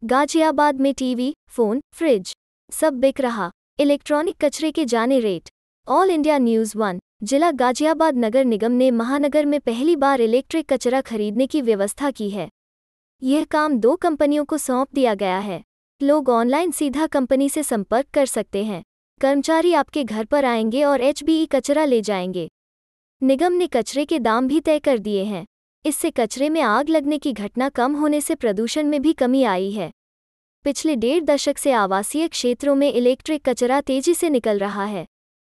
गाजियाबाद में TV, phone, fridge सब बिक रहा। इलेक्ट्रॉनिक कचरे के जाने रेट। All India news 1। जिला गाजियाबाद नगर निगम ने महानगर में पहली बार इलेक्ट्रिक कचरा खरीदने की व्यवस्था की है। यह काम 2 कंपनियों को सौंप दिया गया है। लोग ऑनलाइन सीधा कंपनी से संपर्क कर सकते हैं। कर्मचारी आपके घर पर आएंगे और HBE कचरा ले जाएंगे। निगम ने कचरे के दाम भी तय कर दिए हैं। इससे कचरे में आग लगने की घटना कम होने से प्रदूषण में भी कमी आई है। पिछले 1.5 दशक से आवासीय क्षेत्रों में इलेक्ट्रिक कचरा तेजी से निकल रहा है।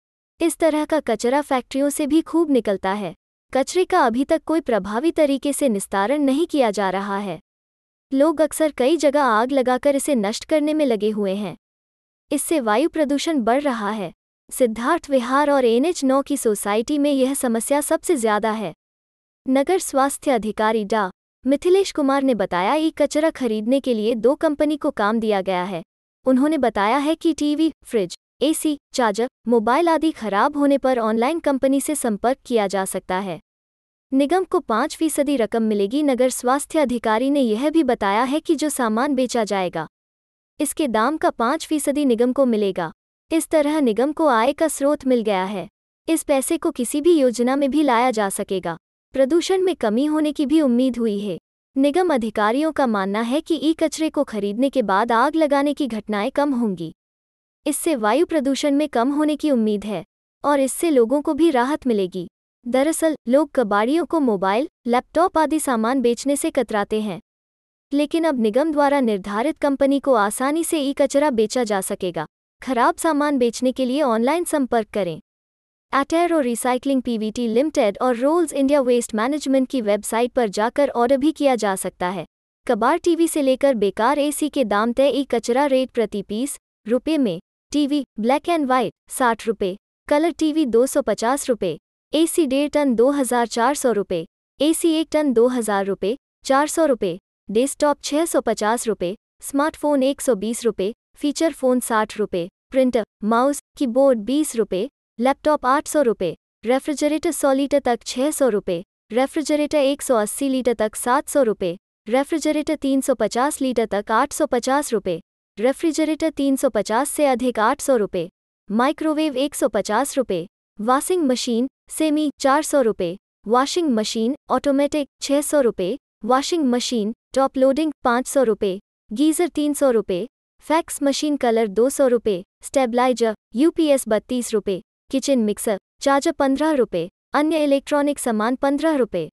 इस तरह का कचरा फैक्ट्रियों से भी खूब निकलता है। कचरे का अभी तक कोई प्रभावी तरीके से निस्तारण नहीं किया जा रहा है। लोग अक्सर कई जगह आग लगाकर इसे नष्ट करने में लगे हुए हैं। इससे वायु प्रदूषण बढ़ रहा है। सिद्धार्थ विहार और NH9 की सोसाइटी में यह समस्या सबसे ज्यादा है। नगर स्वास्थ्य अधिकारी डा. मिथिलेश कुमार ने बताया कि कचरा खरीदने के लिए 2 कंपनी को काम दिया गया है। उन्होंने बताया है कि TV, fridge, AC, charger, mobile आदि खराब होने पर ऑनलाइन कंपनी से संपर्क किया जा सकता है। निगम को 5% रकम मिलेगी। नगर स्वास्थ्य अधिकारी ने यह भी बताया है कि जो सामान बेचा जाएगा इसके दाम का 5% निगम को मिलेगा। इस तरह निगम को आय का स्रोत मिल गया है। इस पैसे को किसी भी योजना में भी लाया जा सकेगा। प्रदूषण में कमी होने की भी उम्मीद हुई है। निगम अधिकारियों का मानना है कि ई-कचरे को खरीदने के बाद आग लगाने की घटनाएं कम होंगी। इससे वायु प्रदूषण में कम होने की उम्मीद है और इससे लोगों को भी राहत मिलेगी। दरअसल लोग कबाड़ियों को मोबाइल, लैपटॉप आदि सामान बेचने से कतराते हैं, लेकिन अब निगम द्वारा निर्धारित कंपनी को आसानी से ई-कचरा बेचा जा सकेगा। खराब सामान बेचने के लिए ऑनलाइन संपर्क करें। एटेरो रिसाइक्लिंग पीवीटी लिमिटेड और रोल्स इंडिया वेस्ट मैनेजमेंट की वेबसाइट पर जाकर ऑर्डर भी किया जा सकता है। कबाड़ टीवी से लेकर बेकार AC के दाम तय। ई-कचरा रेट प्रति पीस रुपये में। टीवी ब्लैक एंड वाइट 60 रुपये, कलर टीवी 250 रुपये, AC 1.5 टन 2400 रुपये, AC 1 टन 2000 रुपये 400 रुपये, डेस्कटॉप 650 रुपये, स्मार्टफोन 120 रुपये, फीचर फ़ोन 60 रुपये, प्रिंटर, माउस, कीबोर्ड 20 रुपये, लैपटॉप 800 रुपये, रेफ्रिजरेटर 100 लीटर तक 600 रुपये, रेफ्रिजरेटर 180 लीटर तक 700 रुपये, रेफ्रिजरेटर 350 लीटर तक 850 रुपये, रेफ्रिजरेटर 350 से अधिक 800 रुपये, माइक्रोवेव 150 रुपये, वॉशिंग मशीन सेमी 400 रुपये, वॉशिंग मशीन ऑटोमेटिक 600 रुपये, वॉशिंग मशीन टॉप लोडिंग 500 रुपये, गीज़र 300 रुपये, फैक्स मशीन कलर 200 रुपये, स्टेबलाइजर UPS 32 रुपये, किचन मिक्सर चार्जर 15 रुपये, अन्य इलेक्ट्रॉनिक सामान 15 रुपये।